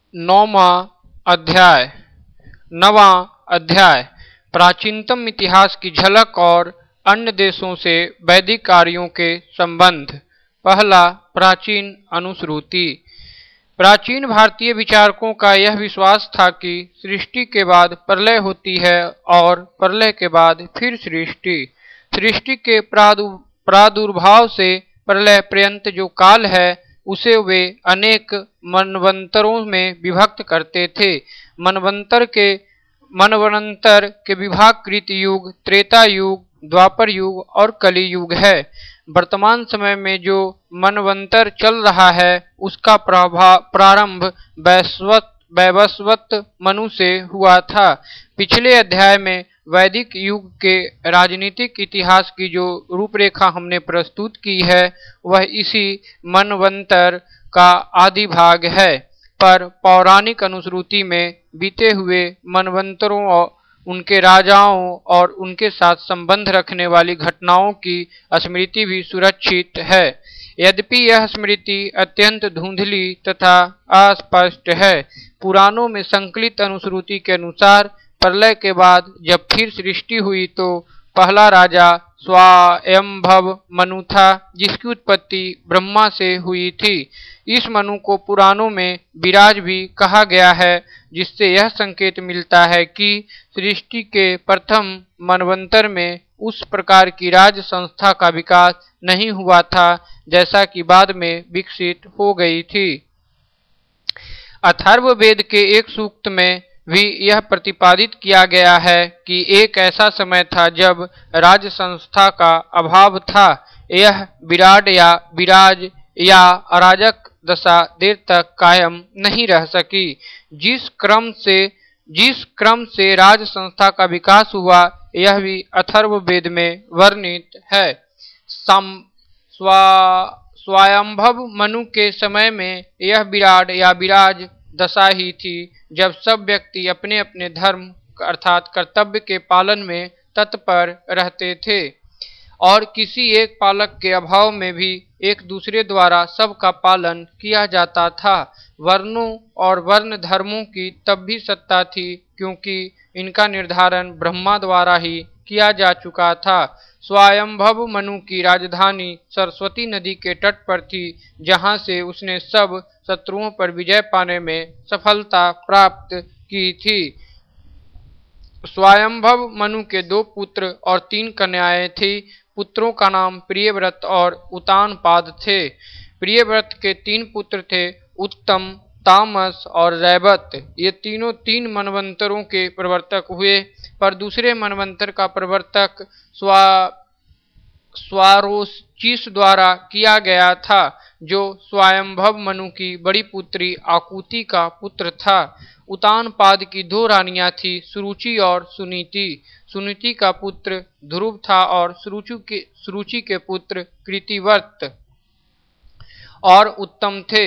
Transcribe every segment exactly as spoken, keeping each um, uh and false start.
नौवां अध्याय नवां अध्याय प्राचीनतम इतिहास की झलक और अन्य देशों से वैदिक कार्यों के संबंध। पहला, प्राचीन अनुश्रुति। प्राचीन भारतीय विचारकों का यह विश्वास था कि सृष्टि के बाद प्रलय होती है और प्रलय के बाद फिर सृष्टि। सृष्टि के प्रादु प्रादुर्भाव से प्रलय पर्यंत जो काल है उसे वे अनेक मनवंतरों में विभक्त करते थे। मनवंतर के मनवंतर के विभागकृत युग त्रेता युग, द्वापर युग और कली युग है। वर्तमान समय में जो मनवंतर चल रहा है उसका प्रारंभ वैवस्वत वैवस्वत मनु से हुआ था। पिछले अध्याय में वैदिक युग के राजनीतिक इतिहास की जो रूपरेखा हमने प्रस्तुत की है वह इसी मनवंतर का आदि भाग है, पर पौराणिक अनुश्रुति में बीते हुए मनवंतरों और उनके राजाओं और उनके साथ संबंध रखने वाली घटनाओं की स्मृति भी सुरक्षित है। यद्यपि यह स्मृति अत्यंत धुंधली तथा अस्पष्ट है। पुराणों में संकलित अनुश्रुति के अनुसार प्रलय के बाद जब फिर सृष्टि हुई तो पहला राजा स्वायंभव मनु था, जिसकी उत्पत्ति ब्रह्मा से हुई थी। इस मनु को पुराणों में विराज भी कहा गया है, जिससे यह संकेत मिलता है कि सृष्टि के प्रथम मनवंतर में उस प्रकार की राज संस्था का विकास नहीं हुआ था जैसा कि बाद में विकसित हो गई थी। अथर्ववेद के एक सूक्त में भी यह प्रतिपादित किया गया है कि एक ऐसा समय था जब राज संस्था का अभाव था। यह विराट या विराज या अराजक दशा देर तक कायम नहीं रह सकी। जिस क्रम से जिस क्रम से राज संस्था का विकास हुआ यह भी अथर्ववेद में वर्णित है। सम स्वा स्वायंभव मनु के समय में यह विराट या विराज दशा ही थी जब सब व्यक्ति अपने अपने धर्म अर्थात कर्तव्य के पालन में तत्पर रहते थे और किसी एक पालक के अभाव में भी एक दूसरे द्वारा सबका पालन किया जाता था। वर्णों और वर्ण धर्मों की तब भी सत्ता थी क्योंकि इनका निर्धारण ब्रह्मा द्वारा ही किया जा चुका था। स्वायंभव मनु की राजधानी सरस्वती नदी के तट पर थी, जहां से उसने सब शत्रुओं पर विजय पाने में सफलता प्राप्त की थी। स्वायंभव मनु के दो पुत्र और तीन कन्याएं थी। पुत्रों का नाम प्रियव्रत और उतानपाद थे। प्रियव्रत के तीन पुत्र थे, उत्तम, तामस और रैवत। ये तीनों तीन मनवंतरों के प्रवर्तक हुए, पर दूसरे मनवंतर का प्रवर्तक स्वा स्वारोचिष द्वारा किया गया था, जो स्वयंभव मनु की बड़ी पुत्री आकुति का पुत्र था। उतानपाद की दो रानियां थी, सुरुचि और सुनीति। सुनीति का पुत्र ध्रुव था और सुरुचि के सुरुचि के पुत्र कृतिवर्त और उत्तम थे।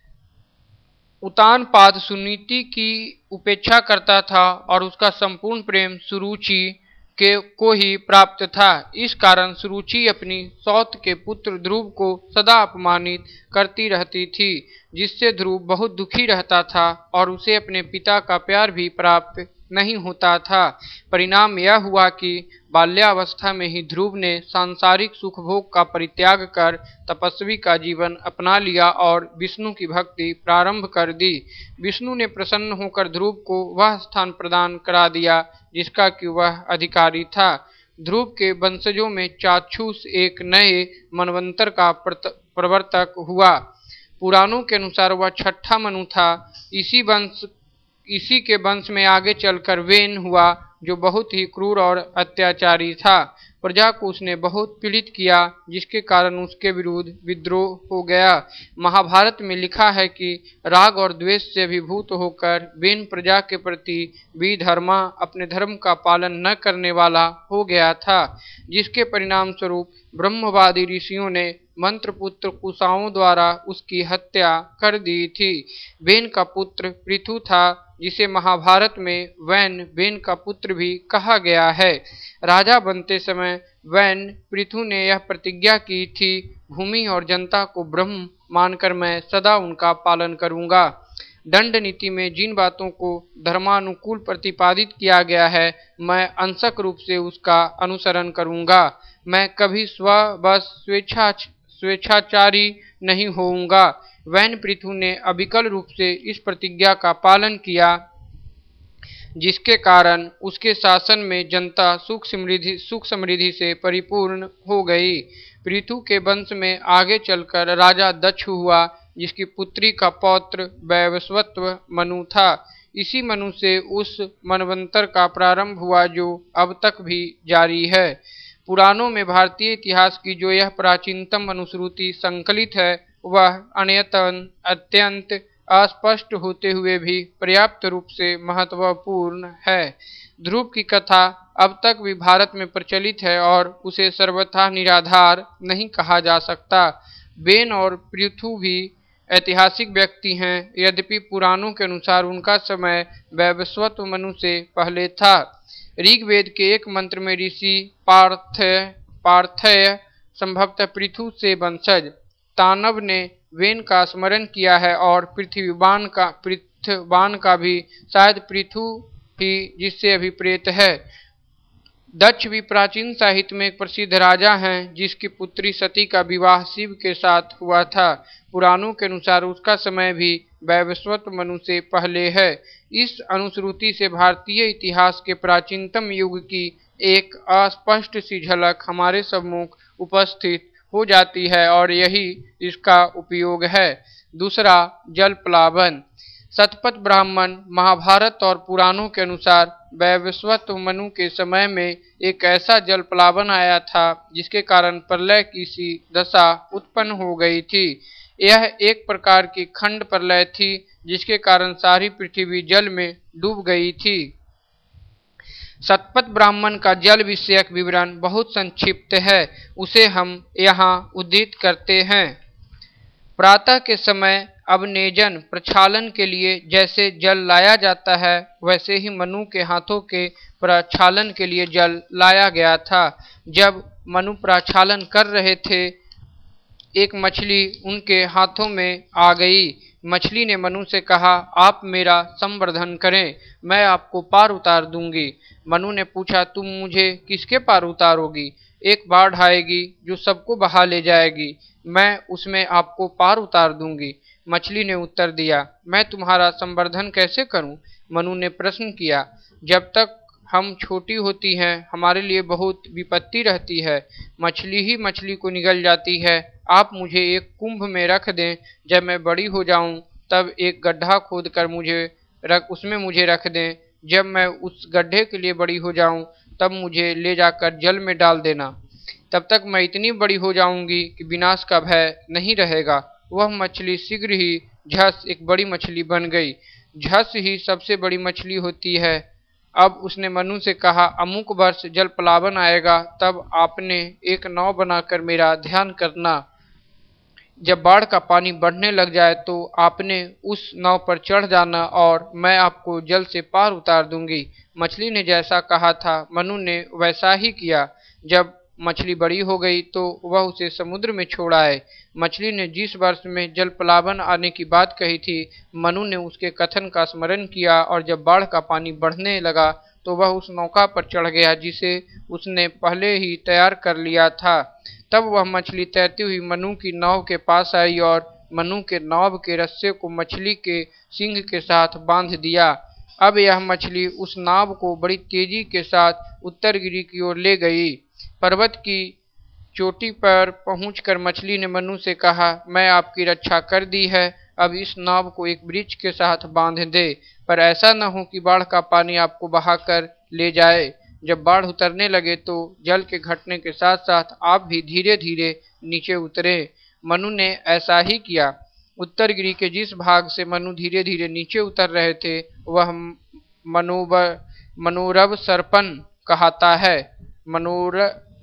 उतानपाद सुनीति की उपेक्षा करता था और उसका संपूर्ण प्रेम सुरुचि के को ही प्राप्त था। इस कारण सुरुचि अपनी सौत के पुत्र ध्रुव को सदा अपमानित करती रहती थी, जिससे ध्रुव बहुत दुखी रहता था और उसे अपने पिता का प्यार भी प्राप्त नहीं होता था। परिणाम यह हुआ कि बाल्यावस्था में ही ध्रुव ने सांसारिक सुख भोग का परित्याग कर तपस्वी का जीवन अपना लिया और विष्णु की भक्ति प्रारंभ कर दी। विष्णु ने प्रसन्न होकर ध्रुव को वह स्थान प्रदान करा दिया जिसका कि वह अधिकारी था। ध्रुव के वंशजों में चाक्षुष एक नए मनवंतर का प्रवर्तक हुआ। पुराणों के अनुसार वह छठा मनु था। इसी वंश इसी के वंश में आगे चलकर वेन हुआ, जो बहुत ही क्रूर और अत्याचारी था। प्रजा को उसने बहुत पीड़ित किया, जिसके कारण उसके विरुद्ध विद्रोह हो गया। महाभारत में लिखा है कि राग और द्वेष से अभिभूत होकर वेन प्रजा के प्रति विधर्मा अपने धर्म का पालन न करने वाला हो गया था, जिसके परिणाम स्वरूप ब्रह्मवादी ऋषियों ने मंत्रपुत्र कुशाओं द्वारा उसकी हत्या कर दी थी। वेन का पुत्र पृथु था, जिसे महाभारत में वैन वेन का पुत्र भी कहा गया है। राजा बनते समय वैन पृथु ने यह प्रतिज्ञा की थी, भूमि और जनता को ब्रह्म मानकर मैं सदा उनका पालन करूंगा। दंड नीति में जिन बातों को धर्मानुकूल प्रतिपादित किया गया है, मैं अंशक रूप से उसका अनुसरण करूंगा। मैं कभी स्व बस स्वेच्छा स्वेच्छाचारी नहीं होऊंगा। वैन पृथु ने अविकल रूप से इस प्रतिज्ञा का पालन किया, जिसके कारण उसके शासन में जनता सुख समृद्धि सुख समृद्धि से परिपूर्ण हो गई। पृथु के वंश में आगे चलकर राजा दक्ष हुआ, जिसकी पुत्री का पौत्र वैवस्वत मनु था। इसी मनु से उस मनवंतर का प्रारंभ हुआ जो अब तक भी जारी है। पुराणों में भारतीय इतिहास की जो यह प्राचीनतम अनुश्रुति संकलित है, वह अनयतन अत्यंत अस्पष्ट होते हुए भी पर्याप्त रूप से महत्वपूर्ण है। ध्रुव की कथा अब तक भी भारत में प्रचलित है और उसे सर्वथा निराधार नहीं कहा जा सकता। बेन और पृथु भी ऐतिहासिक व्यक्ति हैं, यद्यपि पुराणों के अनुसार उनका समय वैवस्वत मनु से पहले था। ऋग्वेद के एक मंत्र में ऋषि पार्थेय पार्थेय संभवतः पृथु से वंशज तानव ने वेन का स्मरण किया है और पृथ्वीबान का पृथ्वान का भी शायद पृथु ही जिससे अभिप्रेत है। दक्ष भी प्राचीन साहित्य में एक प्रसिद्ध राजा हैं, जिसकी पुत्री सती का विवाह शिव के साथ हुआ था। पुराणों के अनुसार उसका समय भी वैवस्वत मनु से पहले है। इस अनुश्रुति से भारतीय इतिहास के प्राचीनतम युग की एक अस्पष्ट सी झलक हमारे सम्मुख उपस्थित हो जाती है और यही इसका उपयोग है। दूसरा, जल प्लावन। शतपथ ब्राह्मण, महाभारत और पुराणों के अनुसार वैवस्वत मनु के समय में एक ऐसा जल प्लावन आया था, जिसके कारण प्रलय की सी दशा उत्पन्न हो गई थी। यह एक प्रकार की खंड प्रलय थी, जिसके कारण सारी पृथ्वी जल में डूब गई थी। शतपथ ब्राह्मण का जल विषयक विवरण बहुत संक्षिप्त है, उसे हम यहाँ उद्धृत करते हैं। प्रातः के समय अवनेजन प्रक्षालन के लिए जैसे जल लाया जाता है, वैसे ही मनु के हाथों के प्रक्षालन के लिए जल लाया गया था। जब मनु प्रक्षालन कर रहे थे, एक मछली उनके हाथों में आ गई। मछली ने मनु से कहा, आप मेरा संवर्धन करें, मैं आपको पार उतार दूंगी। मनु ने पूछा, तुम मुझे किसके पार उतारोगी? एक बाढ़ आएगी जो सबको बहा ले जाएगी, मैं उसमें आपको पार उतार दूंगी। मछली ने उत्तर दिया, मैं तुम्हारा संवर्धन कैसे करूं? मनु ने प्रश्न किया, जब तक हम छोटी होती हैं हमारे लिए बहुत विपत्ति रहती है, मछली ही मछली को निगल जाती है। आप मुझे एक कुंभ में रख दें, जब मैं बड़ी हो जाऊं तब एक गड्ढा खोद कर मुझे रख उसमें मुझे रख दें। जब मैं उस गड्ढे के लिए बड़ी हो जाऊं तब मुझे ले जाकर जल में डाल देना। तब तक मैं इतनी बड़ी हो जाऊंगी कि विनाश का भय नहीं रहेगा। वह मछली शीघ्र ही झस एक बड़ी मछली बन गई। झस ही सबसे बड़ी मछली होती है। अब उसने मनु से कहा, अमुक वर्ष जल प्लावन आएगा, तब आपने एक नाव बनाकर मेरा ध्यान करना। जब बाढ़ का पानी बढ़ने लग जाए तो आपने उस नाव पर चढ़ जाना और मैं आपको जल से पार उतार दूंगी। मछली ने जैसा कहा था, मनु ने वैसा ही किया। जब मछली बड़ी हो गई तो वह उसे समुद्र में छोड़ आए। मछली ने जिस वर्ष में जल प्लावन आने की बात कही थी, मनु ने उसके कथन का स्मरण किया और जब बाढ़ का पानी बढ़ने लगा तो वह उस नौका पर चढ़ गया जिसे उसने पहले ही तैयार कर लिया था। तब वह मछली तैरती हुई मनु की नाव के पास आई और मनु के नाव के रस्से को मछली के सींग के साथ बांध दिया। अब यह मछली उस नाव को बड़ी तेजी के साथ उत्तरगिरी की ओर ले गई। पर्वत की चोटी पर पहुंचकर मछली ने मनु से कहा, मैं आपकी रक्षा कर दी है, अब इस नाव को एक वृक्ष के साथ बांध दे, पर ऐसा न हो कि बाढ़ का पानी आपको बहाकर ले जाए। जब बाढ़ उतरने लगे तो जल के घटने के साथ साथ आप भी धीरे धीरे नीचे उतरे। मनु ने ऐसा ही किया। उत्तरगिरी के जिस भाग से मनु धीरे धीरे नीचे उतर रहे थे वह मनोब मनोरव सर्पण कहता है। मनोर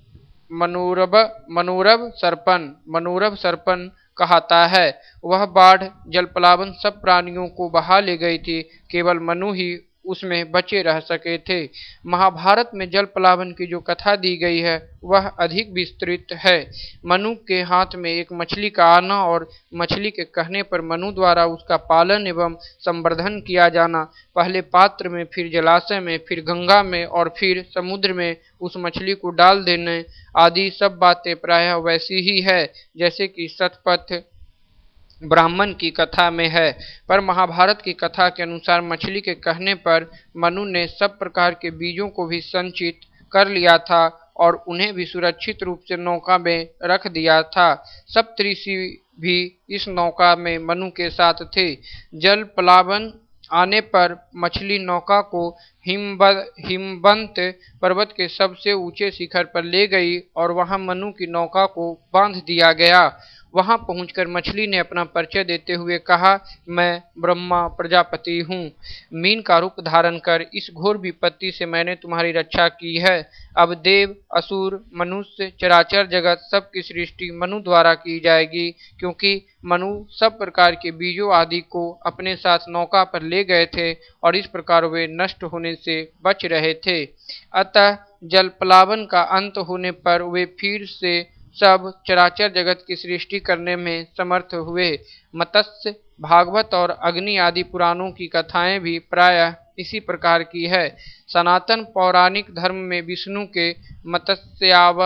मनोरब मनोरव सर्पण मनोरव सर्पण कहता है। वह बाढ़ जल प्लावन सब प्राणियों को बहा ले गई थी, केवल मनु ही उसमें बचे रह सके थे। महाभारत में जल प्लावन की जो कथा दी गई है वह अधिक विस्तृत है। मनु के हाथ में एक मछली का आना और मछली के कहने पर मनु द्वारा उसका पालन एवं संवर्धन किया जाना, पहले पात्र में, फिर जलाशय में, फिर गंगा में और फिर समुद्र में उस मछली को डाल देने आदि सब बातें प्रायः वैसी ही है जैसे कि शतपथ ब्राह्मण की कथा में है। पर महाभारत की कथा के अनुसार मछली के कहने पर मनु ने सब प्रकार के बीजों को भी संचित कर लिया था और उन्हें भी सुरक्षित रूप से नौका में रख दिया था। सप्तऋषि भी इस नौका में मनु के साथ थे। जल प्लावन आने पर मछली नौका को हिमब हिमबंत पर्वत के सबसे ऊंचे शिखर पर ले गई और वहां मनु की नौका को बांध दिया गया। वहां पहुंचकर मछली ने अपना परिचय देते हुए कहा, मैं ब्रह्मा प्रजापति हूँ। मीन का रूप धारण कर इस घोर विपत्ति से मैंने तुम्हारी रक्षा की है। अब देव, असुर, मनुष्य, चराचर जगत सब की सृष्टि मनु द्वारा की जाएगी, क्योंकि मनु सब प्रकार के बीजों आदि को अपने साथ नौका पर ले गए थे और इस प्रकार वे नष्ट होने से बच रहे थे। अतः जल प्लावन का अंत होने पर वे फिर से सब चराचर जगत की सृष्टि करने में समर्थ हुए। मत्स्य, भागवत और अग्नि आदि पुराणों की कथाएं भी प्रायः इसी प्रकार की है। सनातन पौराणिक धर्म में विष्णु के मत्स्याव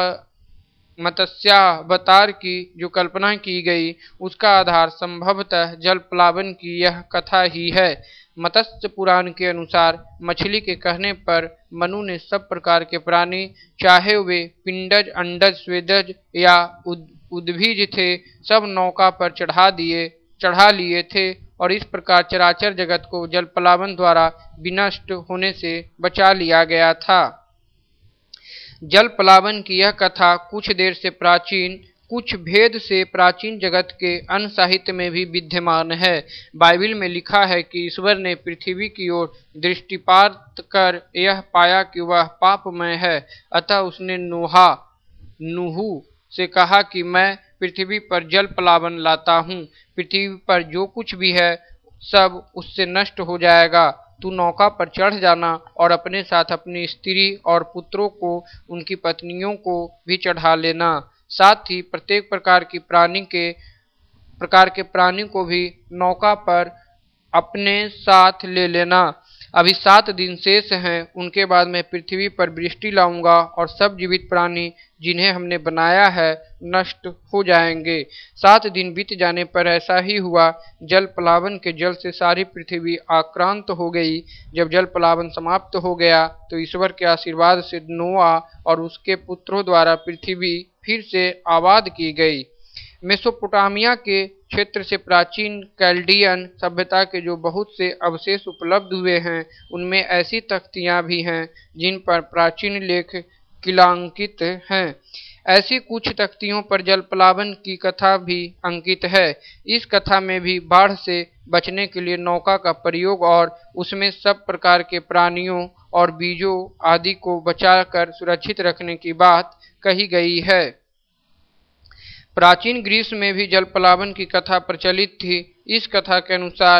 मत्स्यावतार की जो कल्पना की गई उसका आधार संभवतः जल प्लावन की यह कथा ही है। मत्स्य पुराण के अनुसार मछली के कहने पर मनु ने सब प्रकार के प्राणी, चाहे वे पिंडज, अंडज, स्वेदज या उद, उद्भिज थे, सब नौका पर चढ़ा दिए चढ़ा लिए थे और इस प्रकार चराचर जगत को जल प्लावन द्वारा विनष्ट होने से बचा लिया गया था। जल प्लावन की यह कथा कुछ देर से प्राचीन, कुछ भेद से प्राचीन जगत के अन्य साहित्य में भी विद्यमान है। बाइबिल में लिखा है कि ईश्वर ने पृथ्वी की ओर दृष्टिपात कर यह पाया कि वह पापमय है, अतः उसने नूहा नूहू से कहा कि मैं पृथ्वी पर जल प्लावन लाता हूँ। पृथ्वी पर जो कुछ भी है सब उससे नष्ट हो जाएगा। तू नौका पर चढ़ जाना और अपने साथ अपनी स्त्री और पुत्रों को, उनकी पत्नियों को भी चढ़ा लेना। साथ ही प्रत्येक प्रकार की प्राणी के प्रकार के प्राणी को भी नौका पर अपने साथ ले लेना। अभी सात दिन शेष हैं, उनके बाद मैं पृथ्वी पर वृष्टि लाऊंगा और सब जीवित प्राणी जिन्हें हमने बनाया है नष्ट हो जाएंगे। सात दिन बीत जाने पर ऐसा ही हुआ। जल प्लावन के जल से सारी पृथ्वी आक्रांत हो गई। जब जल प्लावन समाप्त हो गया तो ईश्वर के आशीर्वाद से नोआ और उसके पुत्रों द्वारा पृथ्वी फिर से आबाद की गई। मेसोपोटामिया के क्षेत्र से प्राचीन कैल्डियन सभ्यता के जो बहुत से अवशेष उपलब्ध हुए हैं, उनमें ऐसी तख्तियां भी हैं जिन पर प्राचीन लेख किलांकित हैं। ऐसी कुछ तख्तियों पर जल प्लावन की कथा भी अंकित है। इस कथा में भी बाढ़ से बचने के लिए नौका का प्रयोग और उसमें सब प्रकार के प्राणियों और बीजों आदि को बचाकर सुरक्षित रखने की बात कही गई है। प्राचीन ग्रीस में भी जल प्लावन की कथा प्रचलित थी। इस कथा के अनुसार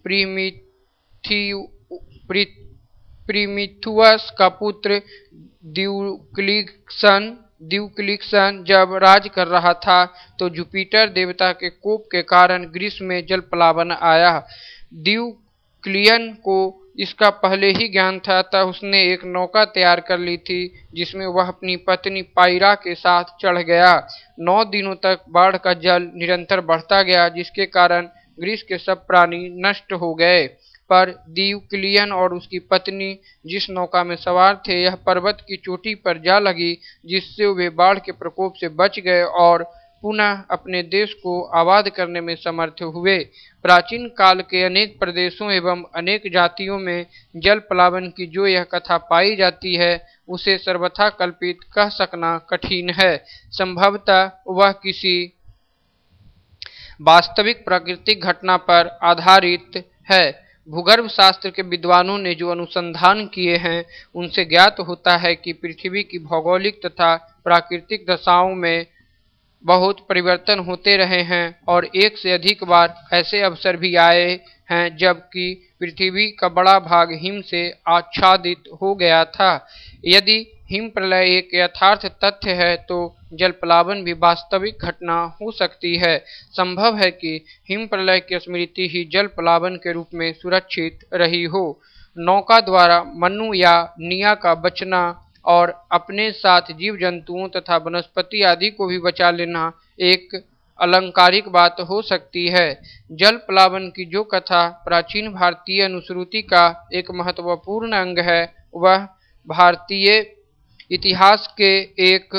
प्रीमिथुअस का पुत्र ड्यूक्लिक्सन ड्यूक्लिक्सन जब राज कर रहा था तो जुपिटर देवता के कोप के कारण ग्रीस में जल प्लावन आया। ड्यूक्लियन को इसका पहले ही ज्ञान था, तब उसने एक नौका तैयार कर ली थी जिसमें वह अपनी पत्नी पायरा के साथ चढ़ गया। नौ दिनों तक बाढ़ का जल निरंतर बढ़ता गया, जिसके कारण ग्रीस के सब प्राणी नष्ट हो गए। पर ड्यूक्लियन और उसकी पत्नी जिस नौका में सवार थे, यह पर्वत की चोटी पर जा लगी, जिससे वे बाढ़ के प्रकोप से बच गए और पुनः अपने देश को आबाद करने में समर्थ हुए। प्राचीन काल के अनेक प्रदेशों एवं अनेक जातियों में जल प्लावन की जो यह कथा पाई जाती है, उसे सर्वथा कल्पित कह सकना कठिन है। संभवतः वह किसी वास्तविक प्राकृतिक घटना पर आधारित है। भूगर्भ शास्त्र के विद्वानों ने जो अनुसंधान किए हैं, उनसे ज्ञात होता है कि पृथ्वी की भौगोलिक तथा प्राकृतिक दशाओं में बहुत परिवर्तन होते रहे हैं और एक से अधिक बार ऐसे अवसर भी आए हैं जबकि पृथ्वी का बड़ा भाग हिम से आच्छादित हो गया था। यदि हिम प्रलय एक यथार्थ तथ्य है तो जल प्लावन भी वास्तविक घटना हो सकती है। संभव है कि हिम प्रलय की स्मृति ही जल प्लावन के रूप में सुरक्षित रही हो। नौका द्वारा मनु या निया का बचना और अपने साथ जीव जंतुओं तथा वनस्पति आदि को भी बचा लेना एक अलंकारिक बात हो सकती है। जल प्लावन की जो कथा प्राचीन भारतीय अनुश्रुति का एक महत्वपूर्ण अंग है, वह भारतीय इतिहास के एक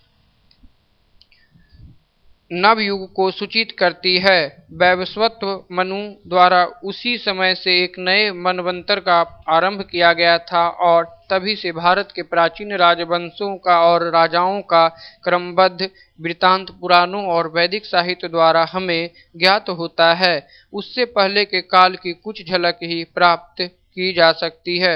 नव युग को सूचित करती है। वैवस्वत मनु द्वारा उसी समय से एक नए मनवंतर का आरंभ किया गया था और तभी से भारत के प्राचीन राजवंशों का और राजाओं का क्रमबद्ध वृत्तांत पुराणों और वैदिक साहित्य द्वारा हमें ज्ञात होता है। उससे पहले के काल की कुछ झलक ही प्राप्त की जा सकती है।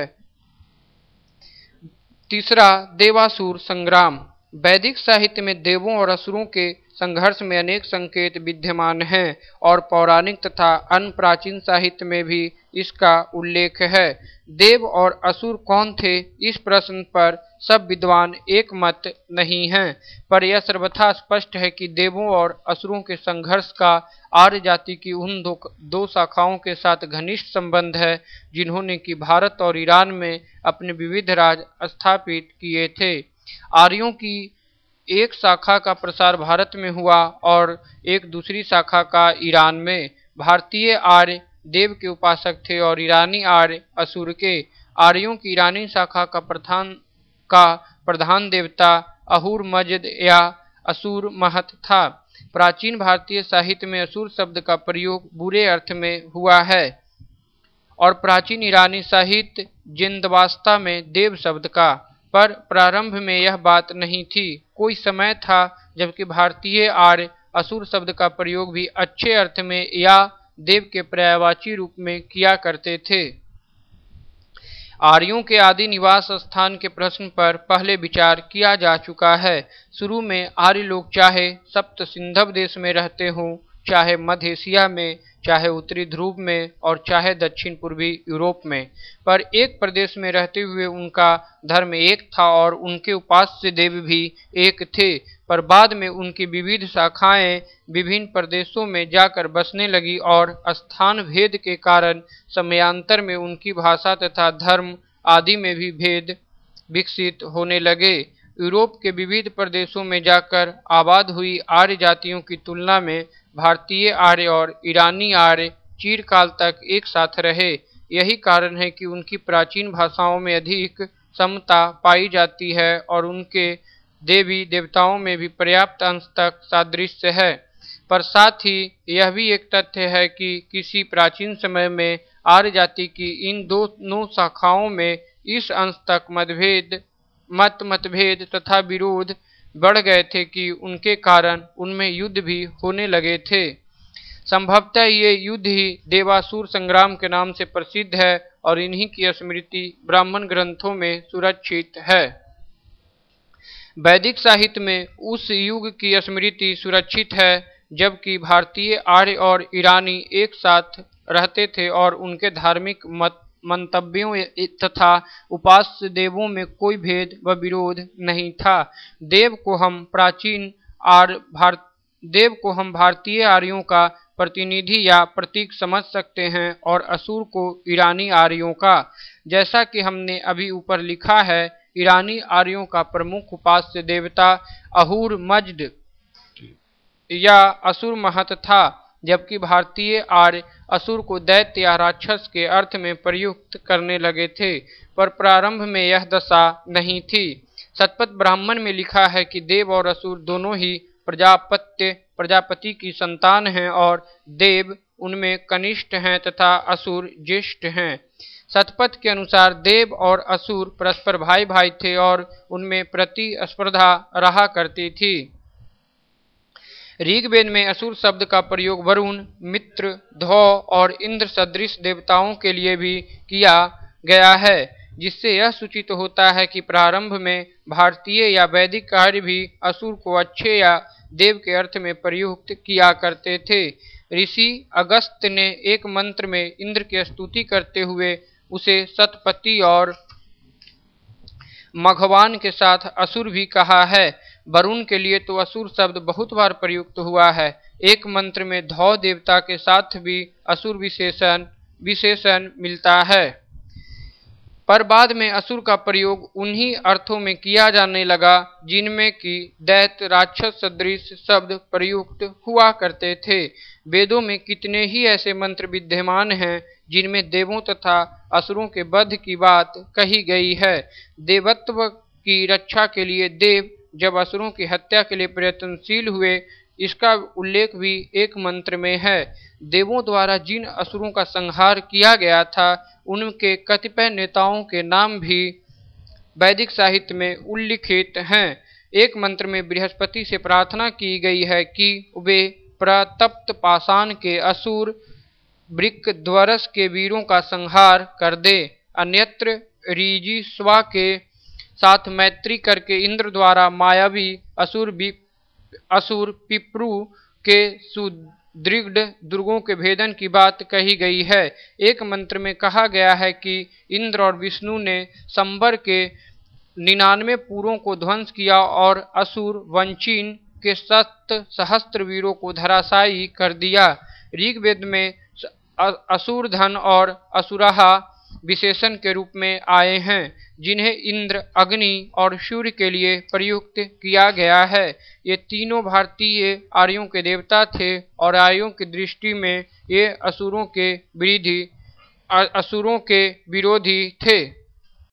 तीसरा, देवासुर संग्राम। वैदिक साहित्य में देवों और असुरों के संघर्ष में अनेक संकेत विद्यमान हैं और पौराणिक तथा अन्य प्राचीन साहित्य में भी इसका उल्लेख है। देव और असुर कौन थे, इस प्रश्न पर सब विद्वान एक मत नहीं हैं, पर यह सर्वथा स्पष्ट है कि देवों और असुरों के संघर्ष का आर्य जाति की उन दो, दो शाखाओं के साथ घनिष्ठ संबंध है जिन्होंने कि भारत और ईरान में अपने विविध राज स्थापित किए थे। आर्यों की एक शाखा का प्रसार भारत में हुआ और एक दूसरी शाखा का ईरान में। भारतीय आर्य देव के उपासक थे और ईरानी आर्य असुर के। आर्यों की ईरानी शाखा का प्रधान का प्रधान देवता अहुर मजद या असुर महत था। प्राचीन भारतीय साहित्य में असुर शब्द का प्रयोग बुरे अर्थ में हुआ है और प्राचीन ईरानी साहित्य जिंदवास्ता में देव शब्द का, पर प्रारंभ में यह बात नहीं थी। कोई समय था जबकि भारतीय आर्य असुर शब्द का प्रयोग भी अच्छे अर्थ में या देव के पर्यायवाची रूप में किया करते थे। आर्यों के आदि निवास स्थान के प्रश्न पर पहले विचार किया जा चुका है। शुरू में आर्य लोग चाहे सप्त सिंधव देश में रहते हों, चाहे मध्य एशिया में, चाहे उत्तरी ध्रुव में और चाहे दक्षिण पूर्वी यूरोप में, पर एक प्रदेश में रहते हुए उनका धर्म एक था और उनके उपास्य देव भी एक थे। पर बाद में उनकी विविध शाखाएं विभिन्न प्रदेशों में जाकर बसने लगी और स्थान भेद के कारण समयांतर में उनकी भाषा तथा धर्म आदि में भी भेद विकसित होने लगे। यूरोप के विविध प्रदेशों में जाकर आबाद हुई आर्य जातियों की तुलना में भारतीय आर्य और ईरानी आर्य चिरकाल तक एक साथ रहे। यही कारण है कि उनकी प्राचीन भाषाओं में अधिक समता पाई जाती है और उनके देवी देवताओं में भी पर्याप्त अंश तक सादृश्य है। पर साथ ही यह भी एक तथ्य है कि किसी प्राचीन समय में आर्य जाति की इन दोनों शाखाओं में इस अंश तक मतभेद मत मतभेद तथा विरोध बढ़ गए थे कि उनके कारण उनमें युद्ध भी होने लगे थे। संभवतः ये युद्ध ही देवासुर संग्राम के नाम से प्रसिद्ध है और इन्हीं की स्मृति ब्राह्मण ग्रंथों में सुरक्षित है। वैदिक साहित्य में उस युग की स्मृति सुरक्षित है जबकि भारतीय आर्य और ईरानी एक साथ रहते थे और उनके धार्मिक मत मंतव्यों तथा उपास्य देवों में कोई भेद व विरोध नहीं था। देव को हम प्राचीन आर्य भार देव को हम भारतीय आर्यों का प्रतिनिधि या प्रतीक समझ सकते हैं और असुर को ईरानी आर्यों का। जैसा कि हमने अभी ऊपर लिखा है, ईरानी आर्यों का प्रमुख उपास्य देवता अहुर मजद या असुर महत था, जबकि भारतीय आर्य असुर को दैत्य या राक्षस के अर्थ में प्रयुक्त करने लगे थे, पर प्रारंभ में यह दशा नहीं थी। शतपथ ब्राह्मण में लिखा है कि देव और असुर दोनों ही प्रजापत्य प्रजापति की संतान हैं और देव उनमें कनिष्ठ हैं तथा असुर ज्येष्ठ हैं। शतपथ के अनुसार देव और असुर परस्पर भाई भाई थे और उनमें प्रतिस्पर्धा रहा करती थी। ऋग्वेद में असुर शब्द का प्रयोग वरुण, मित्र, धौ और इंद्र सदृश देवताओं के लिए भी किया गया है, जिससे यह सूचित होता है कि प्रारंभ में भारतीय या वैदिक कार्य भी असुर को अच्छे या देव के अर्थ में प्रयुक्त किया करते थे। ऋषि अगस्त्य ने एक मंत्र में इंद्र की स्तुति करते हुए उसे सतपति और मघवान के साथ असुर भी कहा है। वरुण के लिए तो असुर शब्द बहुत बार प्रयुक्त हुआ है। एक मंत्र में धौ देवता के साथ भी असुर विशेषण विशेषण मिलता है, पर बाद में असुर का प्रयोग उन्हीं अर्थों में किया जाने लगा जिनमें कि दैत्य राक्षस सदृश शब्द प्रयुक्त हुआ करते थे। वेदों में कितने ही ऐसे मंत्र विद्यमान हैं जिनमें देवों तथा असुरों के वध की बात कही गई है। देवत्व की रक्षा के लिए देव जब असुरों की हत्या के लिए प्रयत्नशील हुए, इसका उल्लेख भी एक मंत्र में है। देवों द्वारा जिन असुरों का संहार किया गया था, उनके कतिपय नेताओं के नाम भी वैदिक साहित्य में उल्लिखित हैं। एक मंत्र में बृहस्पति से प्रार्थना की गई है कि वे प्रतप्त पाषाण के असुर वृकध्वरस के वीरों का संहार कर दे। अन्यत्र ऋजीश्वा के साथ मैत्री करके इंद्र द्वारा मायावी असुर असुर पिप्रू के सुदृढ़ दुर्गों के भेदन की बात कही गई है। एक मंत्र में कहा गया है कि इंद्र और विष्णु ने संबर के निन्यानवे पुरों को ध्वंस किया और असुर वंचीन के सत सहस्त्र वीरों को धराशायी कर दिया। ऋग्वेद में असुर धन और असुराहा विशेषण के रूप में आए हैं, जिन्हें इंद्र, अग्नि और सूर्य के लिए प्रयुक्त किया गया है। ये तीनों भारतीय आर्यों के देवता थे और आर्यों की दृष्टि में ये असुरों के विरोधी असुरों के विरोधी थे।